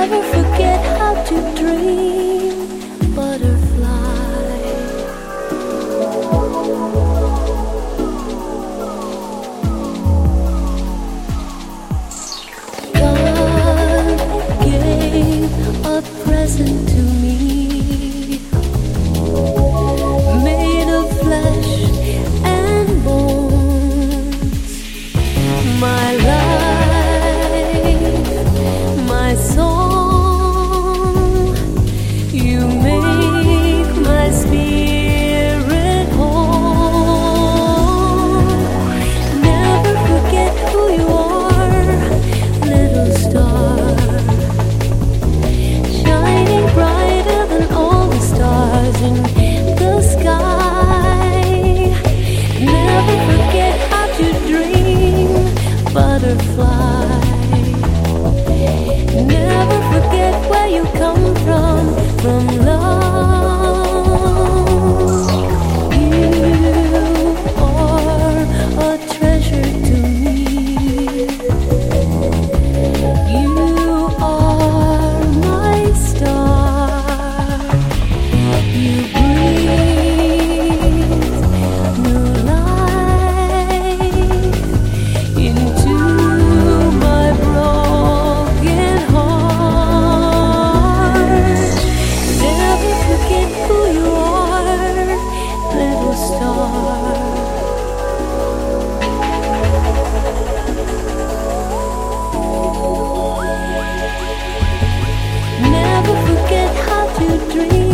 Never forget how to dream, butterfly. God gave a present to me, made of flesh and bones. My life, my song, you make my spirit whole. Never forget who you are, little star, shining brighter than all the stars in the sky. Never forget how to dream, butterfly. Never forget where you come from love. You are a treasure to me. You are my star. You breathe new life into my broken heart. Never forget who you are, little star. Never forget how to dream.